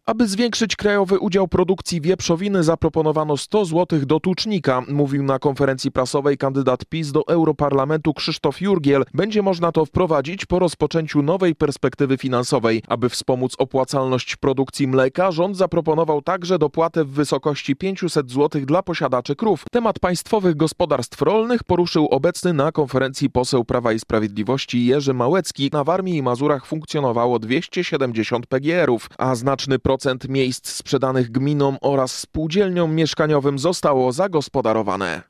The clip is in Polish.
Aby zwiększyć krajowy udział produkcji wieprzowiny, zaproponowano 100 zł do tucznika, mówił na konferencji prasowej kandydat PiS do Europarlamentu Krzysztof Jurgiel. Będzie można to wprowadzić po rozpoczęciu nowej perspektywy finansowej. Aby wspomóc opłacalność produkcji mleka, rząd zaproponował także dopłatę w wysokości 500 zł dla posiadaczy krów. Temat państwowych gospodarstw rolnych poruszył obecny na konferencji poseł Prawa i Sprawiedliwości Jerzy Małecki. Na Warmii i Mazurach funkcjonowało 270 PGR-ów, a znaczny procent miejsc sprzedanych gminom oraz spółdzielniom mieszkaniowym zostało zagospodarowane.